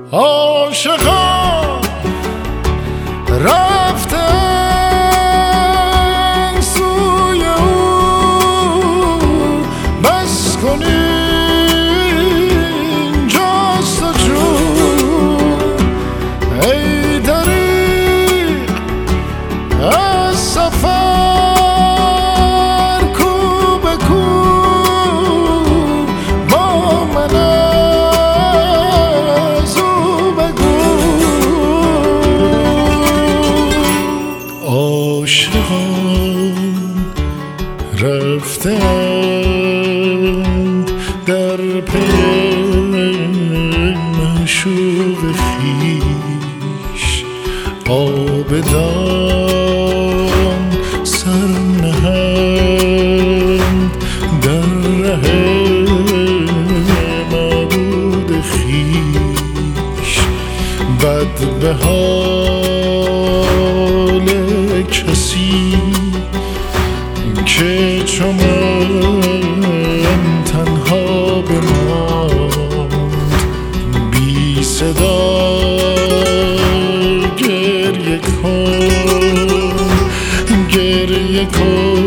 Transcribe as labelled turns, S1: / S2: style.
S1: عاشقان رفتن سوی او، بس کن اینجاست و جون ای دریغ از سفر کو به کو با من از او بگو. عاشقان رفتند در پی معشوق خویش، عابدان سر نهند در ره معبود خویش. بد به حال کسی که چو من تنها بماند، بی صدا گریه کن، گریه کن.